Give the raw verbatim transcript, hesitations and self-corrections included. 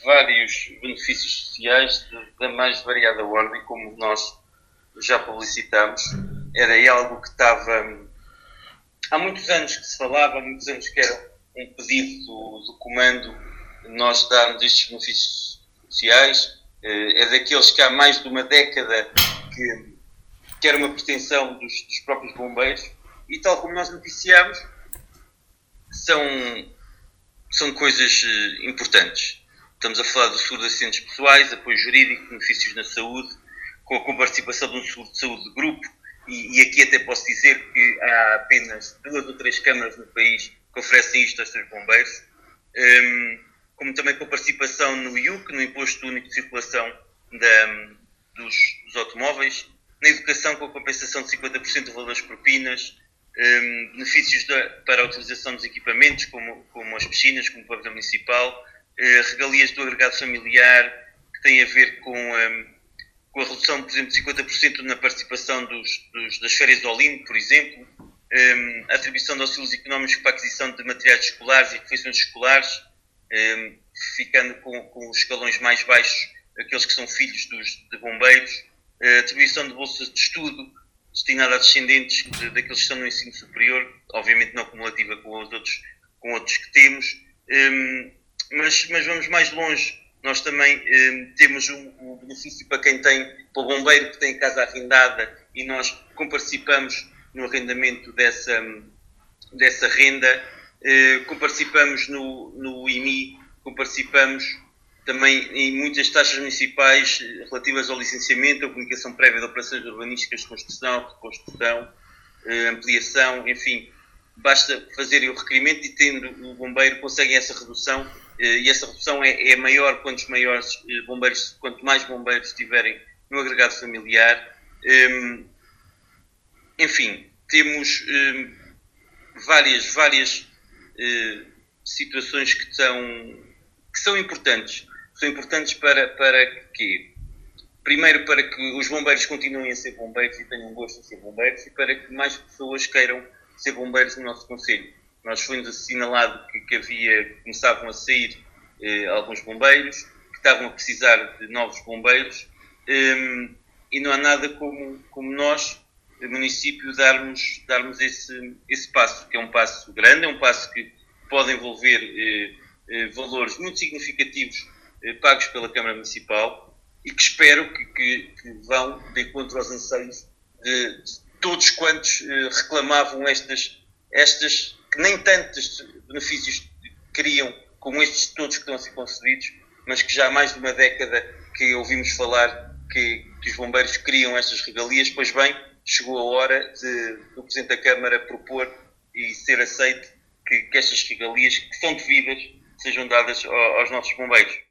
vários benefícios sociais da mais variada ordem, como nós já publicitamos. Era algo que estava... Há muitos anos que se falava, há muitos anos que era um pedido do, do comando nós darmos estes benefícios sociais. É daqueles que há mais de uma década que, que era uma pretensão dos, dos próprios bombeiros, e tal como nós noticiamos, são, são coisas importantes. Estamos a falar do seguro de acidentes pessoais, apoio jurídico, benefícios na saúde, com a participação de um seguro de saúde de grupo, e, e aqui até posso dizer que há apenas duas ou três câmaras no país que oferecem isto aos seus bombeiros, um, como também com a participação no I U C, no Imposto Único de Circulação da, dos, dos automóveis, na educação com a compensação de cinquenta por cento do valor das propinas, um, benefícios da, para a utilização dos equipamentos, como, como as piscinas, como o pavilhão municipal, uh, regalias do agregado familiar, que têm a ver com... Um, com a redução, por exemplo, de cinquenta por cento na participação dos, dos, das férias do Olimpo, por exemplo, um, a atribuição de auxílios económicos para a aquisição de materiais escolares e refeições escolares, um, ficando com, com os escalões mais baixos, aqueles que são filhos dos, de bombeiros, a atribuição de bolsas de estudo destinada a descendentes de, daqueles que estão no ensino superior, obviamente não cumulativa com os outros, com outros que temos, um, mas, mas vamos mais longe. Nós também eh, temos um, um benefício para quem tem, para o bombeiro que tem casa arrendada, e nós comparticipamos no arrendamento dessa, dessa renda, eh, comparticipamos no, no I M I, comparticipamos também em muitas taxas municipais relativas ao licenciamento, à comunicação prévia de operações urbanísticas de construção, reconstrução, eh, ampliação, enfim, basta fazerem o requerimento e tendo o bombeiro conseguem essa redução. E essa redução é, é maior quantos maiores bombeiros, quanto mais bombeiros tiverem no agregado familiar. Um, enfim, temos um, várias, várias uh, situações que são, que são importantes. São importantes para, para quê? Primeiro, para que os bombeiros continuem a ser bombeiros e tenham gosto de ser bombeiros, e para que mais pessoas queiram ser bombeiros no nosso concelho. Nós foi-nos assinalado que, que havia, que começavam a sair eh, alguns bombeiros, que estavam a precisar de novos bombeiros, um, e não há nada como, como nós, o município, darmos, darmos esse, esse passo, que é um passo grande, é um passo que pode envolver eh, eh, valores muito significativos eh, pagos pela Câmara Municipal, e que espero que, que, que vão de encontro aos anseios de, de todos quantos eh, reclamavam estas estas que nem tantos benefícios queriam como estes todos que estão a ser concedidos, mas que já há mais de uma década que ouvimos falar que, que os bombeiros queriam estas regalias. Pois bem, chegou a hora de, do Presidente da Câmara propor e ser aceito que, que estas regalias, que são devidas, sejam dadas aos nossos bombeiros.